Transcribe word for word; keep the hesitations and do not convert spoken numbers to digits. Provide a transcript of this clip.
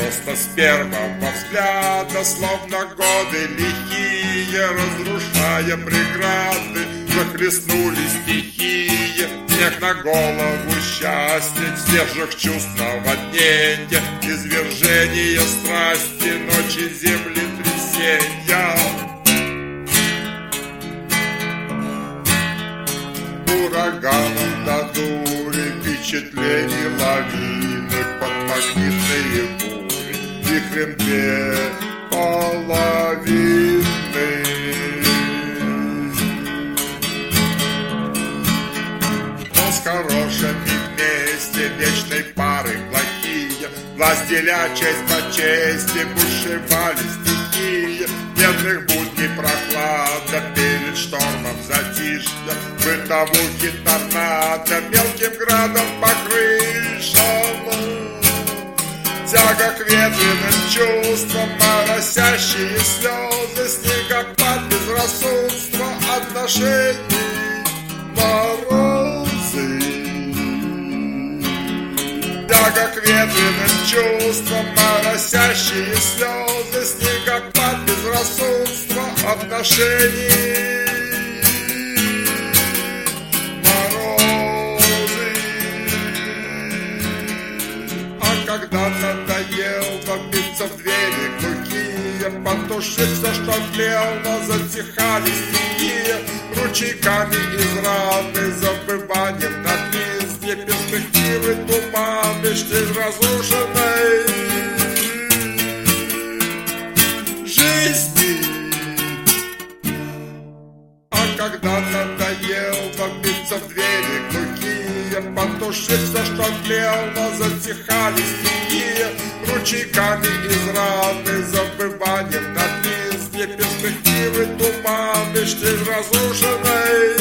просто с первого взгляда, словно годы лихие, разрушая преграды, захлестнули стихии. Снег на голову счастье, свежих чувств наводнения, извержения страсти, ночи землетрясения. Ураганом до дури, впечатлений лавины, под магнитные бури, вихрем две половины. Но с хорошими вместе, вечной пары плохие, власть деля честь по чести, бушевали стихии. Бедных будней прохлада, перед штормом затишья, бытовухи торнадо, мелким градом по крышам. Тяга к ветреным чувствам, моросящие слезы, снегопад, безрассудство отношений, морозы. Тяга к ветреным чувствам, моросящие слезы, снегопад, безрассудство отношений, морозы. А когда надоело биться в двери глухие, потушить все, что тлело, затихали стихии, ручейками из раны, забыванием на дне перспективы, туман мечты разрушенной жизни. А когда надоело биться в двери глухие, потушить все, что тлело, затихали стихии, ручейками из раны, забыванием на дне перспективы, туман мечты разрушенной